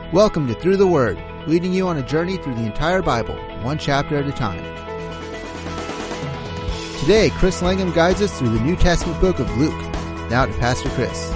Welcome to Through the Word, leading you on a journey through the entire Bible, one chapter at a time. Today, Chris Langham guides us through the New Testament book of Luke. Now to Pastor Chris.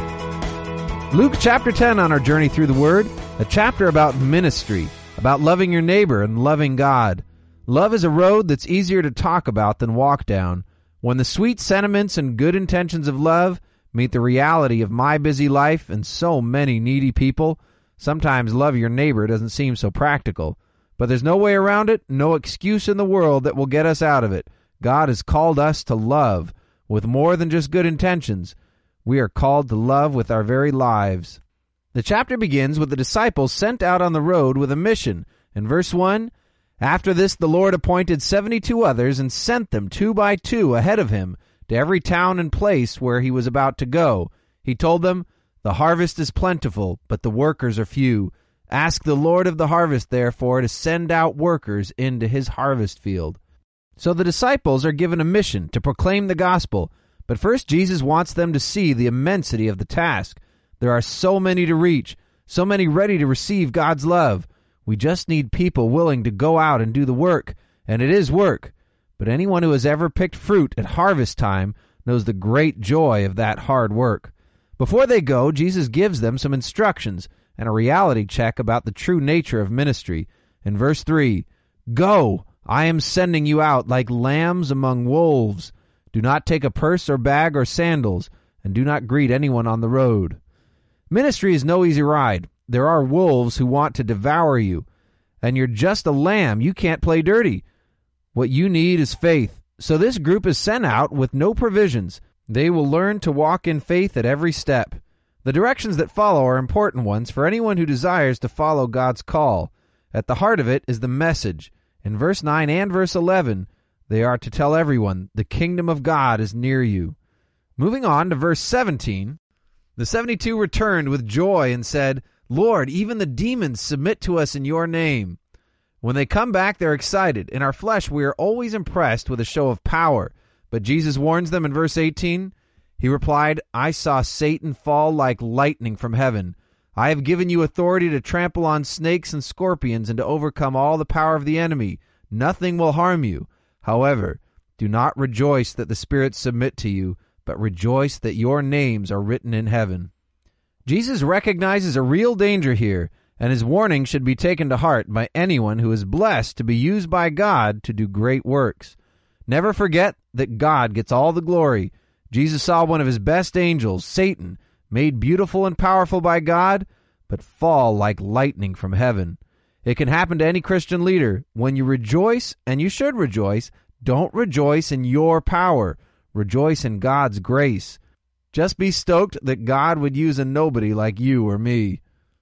Luke chapter 10 on our journey through the Word, a chapter about ministry, about loving your neighbor and loving God. Love is a road that's easier to talk about than walk down. When the sweet sentiments and good intentions of love meet the reality of my busy life and so many needy people, sometimes love your neighbor doesn't seem so practical. But there's no way around it, no excuse in the world that will get us out of it. God has called us to love with more than just good intentions. We are called to love with our very lives. The chapter begins with the disciples sent out on the road with a mission. In verse 1, after this the Lord appointed 72 others and sent them 2 by 2 ahead of him to every town and place where he was about to go. He told them, "The harvest is plentiful, but the workers are few. Ask the Lord of the harvest, therefore, to send out workers into his harvest field." So the disciples are given a mission to proclaim the gospel, but first Jesus wants them to see the immensity of the task. There are so many to reach, so many ready to receive God's love. We just need people willing to go out and do the work, and it is work. But anyone who has ever picked fruit at harvest time knows the great joy of that hard work. Before they go, Jesus gives them some instructions and a reality check about the true nature of ministry. In verse 3, "Go, I am sending you out like lambs among wolves. Do not take a purse or bag or sandals, and do not greet anyone on the road." Ministry is no easy ride. There are wolves who want to devour you, and you're just a lamb. You can't play dirty. What you need is faith. So this group is sent out with no provisions. They will learn to walk in faith at every step. The directions that follow are important ones for anyone who desires to follow God's call. At the heart of it is the message. In verse 9 and verse 11, they are to tell everyone, the kingdom of God is near you. Moving on to verse 17, the 72 returned with joy and said, "Lord, even the demons submit to us in your name." When they come back, they're excited. In our flesh, we are always impressed with a show of power. But Jesus warns them in verse 18. He replied, "I saw Satan fall like lightning from heaven. I have given you authority to trample on snakes and scorpions and to overcome all the power of the enemy. Nothing will harm you. However, do not rejoice that the spirits submit to you, but rejoice that your names are written in heaven." Jesus recognizes a real danger here, and his warning should be taken to heart by anyone who is blessed to be used by God to do great works. Never forget that God gets all the glory. Jesus saw one of his best angels, Satan, made beautiful and powerful by God, but fall like lightning from heaven. It can happen to any Christian leader. When you rejoice, and you should rejoice, don't rejoice in your power. Rejoice in God's grace. Just be stoked that God would use a nobody like you or me.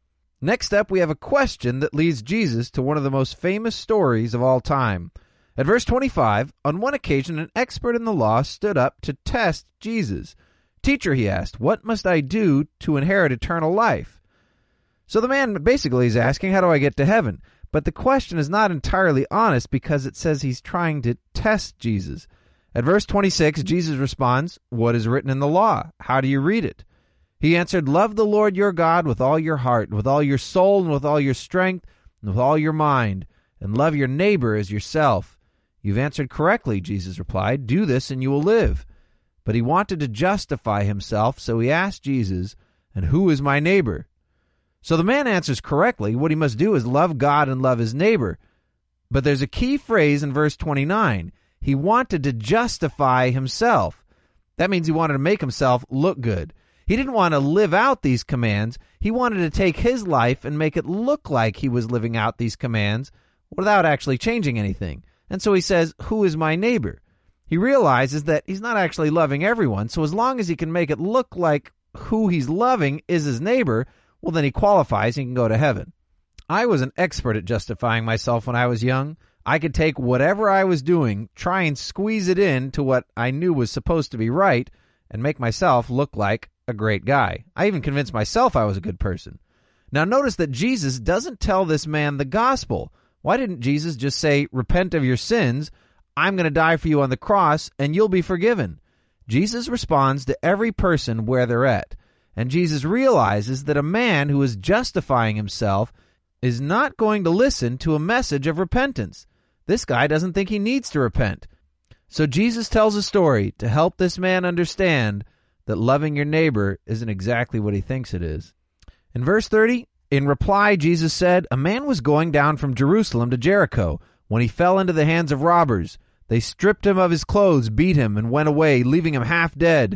Next up, we have a question that leads Jesus to one of the most famous stories of all time. At verse 25, on one occasion, an expert in the law stood up to test Jesus. "Teacher," he asked, "what must I do to inherit eternal life?" So the man basically is asking, how do I get to heaven? But the question is not entirely honest because it says he's trying to test Jesus. At verse 26, Jesus responds, "What is written in the law? How do you read it?" He answered, "Love the Lord your God with all your heart, and with all your soul, and with all your strength, and with all your mind, and love your neighbor as yourself." "You've answered correctly," Jesus replied. "Do this and you will live." But he wanted to justify himself, so he asked Jesus, "And who is my neighbor?" So the man answers correctly. What he must do is love God and love his neighbor. But there's a key phrase in verse 29. He wanted to justify himself. That means he wanted to make himself look good. He didn't want to live out these commands. He wanted to take his life and make it look like he was living out these commands without actually changing anything. And so he says, "Who is my neighbor?" He realizes that he's not actually loving everyone, so as long as he can make it look like who he's loving is his neighbor, well, then he qualifies and he can go to heaven. I was an expert at justifying myself when I was young. I could take whatever I was doing, try and squeeze it in to what I knew was supposed to be right, and make myself look like a great guy. I even convinced myself I was a good person. Now notice that Jesus doesn't tell this man the gospel. Why didn't Jesus just say, "Repent of your sins, I'm going to die for you on the cross, and you'll be forgiven"? Jesus responds to every person where they're at. And Jesus realizes that a man who is justifying himself is not going to listen to a message of repentance. This guy doesn't think he needs to repent. So Jesus tells a story to help this man understand that loving your neighbor isn't exactly what he thinks it is. In verse 30, in reply, Jesus said, "A man was going down from Jerusalem to Jericho when he fell into the hands of robbers. They stripped him of his clothes, beat him, and went away, leaving him half dead."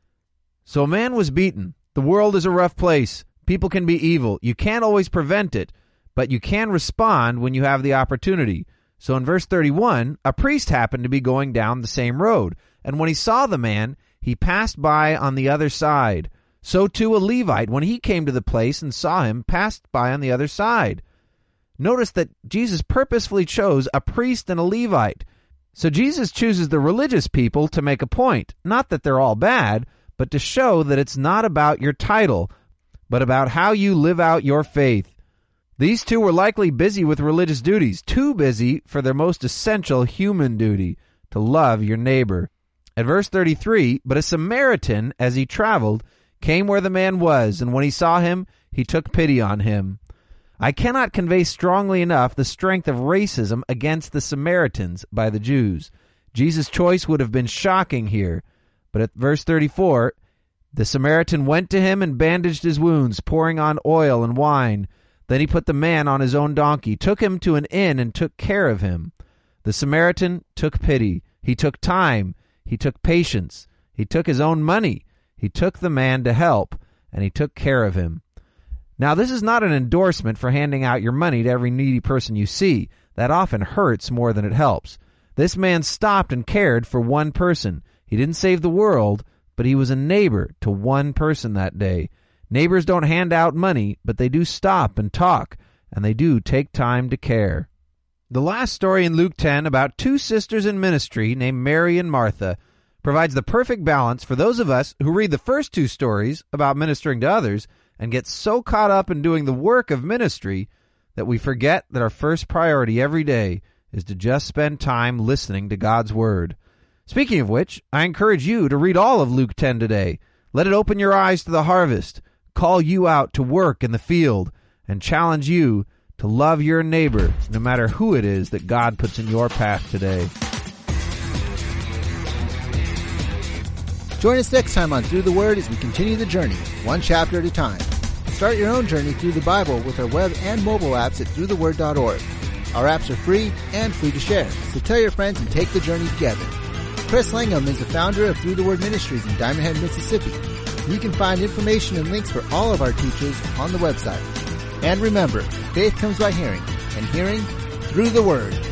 So a man was beaten. The world is a rough place. People can be evil. You can't always prevent it, but you can respond when you have the opportunity. So in verse 31, a priest happened to be going down the same road, and when he saw the man, he passed by on the other side. So too a Levite, when he came to the place and saw him, passed by on the other side. Notice that Jesus purposefully chose a priest and a Levite. So Jesus chooses the religious people to make a point, not that they're all bad, but to show that it's not about your title, but about how you live out your faith. These two were likely busy with religious duties, too busy for their most essential human duty, to love your neighbor. At verse 33, but a Samaritan, as he traveled, came where the man was, and when he saw him, he took pity on him. I cannot convey strongly enough the strength of racism against the Samaritans by the Jews. Jesus' choice would have been shocking here. But at verse 34, the Samaritan went to him and bandaged his wounds, pouring on oil and wine. Then he put the man on his own donkey, took him to an inn, and took care of him. The Samaritan took pity. He took time. He took patience. He took his own money. He took the man to help, and he took care of him. Now, this is not an endorsement for handing out your money to every needy person you see. That often hurts more than it helps. This man stopped and cared for one person. He didn't save the world, but he was a neighbor to one person that day. Neighbors don't hand out money, but they do stop and talk, and they do take time to care. The last story in Luke 10 about two sisters in ministry named Mary and Martha provides the perfect balance for those of us who read the first two stories about ministering to others and get so caught up in doing the work of ministry that we forget that our first priority every day is to just spend time listening to God's Word. Speaking of which, I encourage you to read all of Luke 10 today. Let it open your eyes to the harvest, call you out to work in the field, and challenge you to love your neighbor no matter who it is that God puts in your path today. Join us next time on Through the Word as we continue the journey, one chapter at a time. Start your own journey through the Bible with our web and mobile apps at throughtheword.org. Our apps are free and free to share, so tell your friends and take the journey together. Chris Langham is the founder of Through the Word Ministries in Diamond Head, Mississippi. You can find information and links for all of our teachers on the website. And remember, faith comes by hearing, and hearing through the Word.